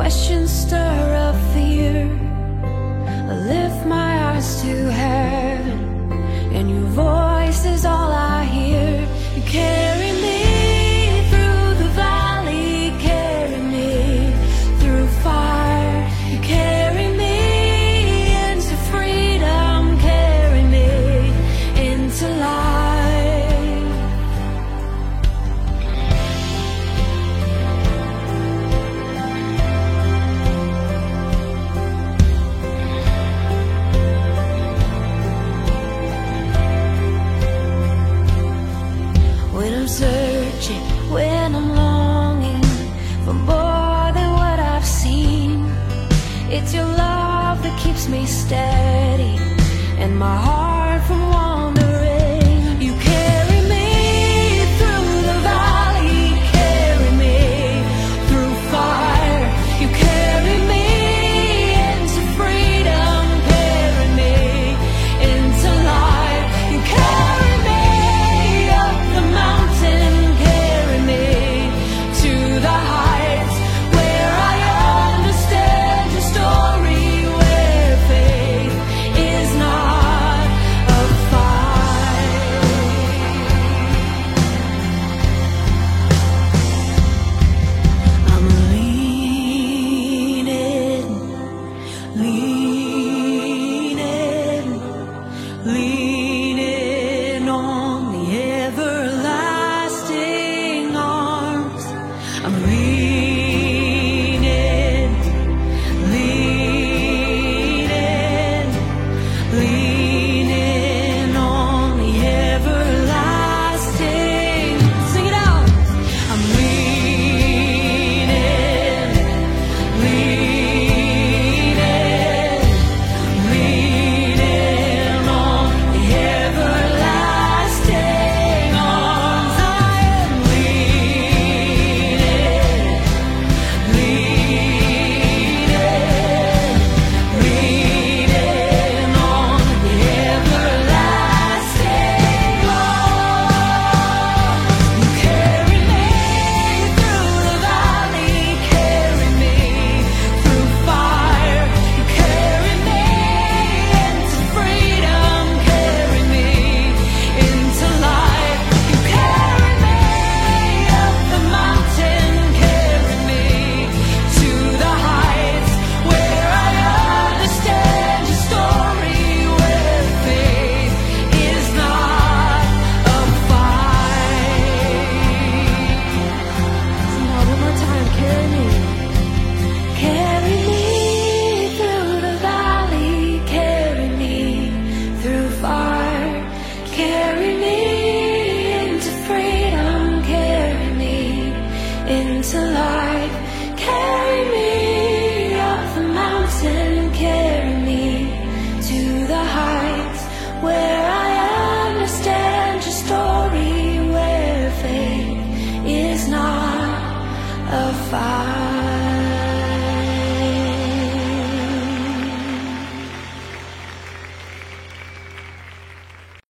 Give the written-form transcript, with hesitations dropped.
questions stir up fear. I lift my eyes to heaven, and your voice is all I hear. You carry me through the valley, carry me through fire. You carry me into freedom, carry me into life. When I'm searching, when I'm longing for more than what I've seen, it's your love that keeps me steady and my heart from wandering. You carry me through the valley, carry me through fire. You carry me into freedom, carry me into life. You carry me up the mountain, carry me to the heights where I understand your story, where faith is not a fight. I'm leaning, leaning, leaning on the everlasting arms. I'm leaning, leaning, leaning on the everlasting. Sing it out. I'm leaning, leaning, leaning on the everlasting arms. I am leaning, leaning, leaning on the everlasting arms. You carry me through the valley, carry me through fire. You carry me into freedom, carry me into life. You carry me up the mountain, carry me to the heights where I understand your story, where faith is not a fight. Sing out one more time. Carry me. Carry me through the valley, carry me through fire. Carry me into freedom, carry me into life.